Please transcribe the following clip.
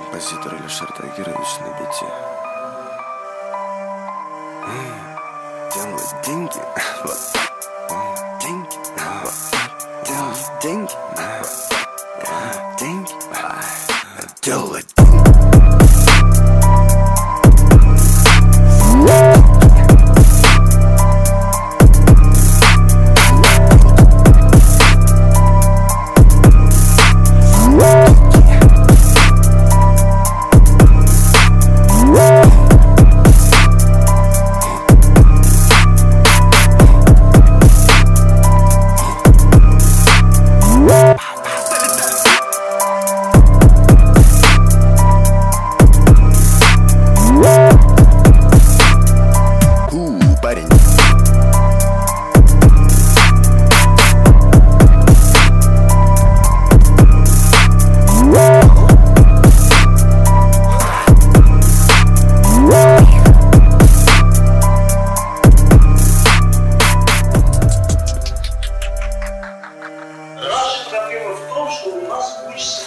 композитор Алишер Тагирович на бите. Делать деньги, вот. Деньги, вот. Делать деньги, вот. Деньги, делать парень. Наша проблема в том, что у нас учится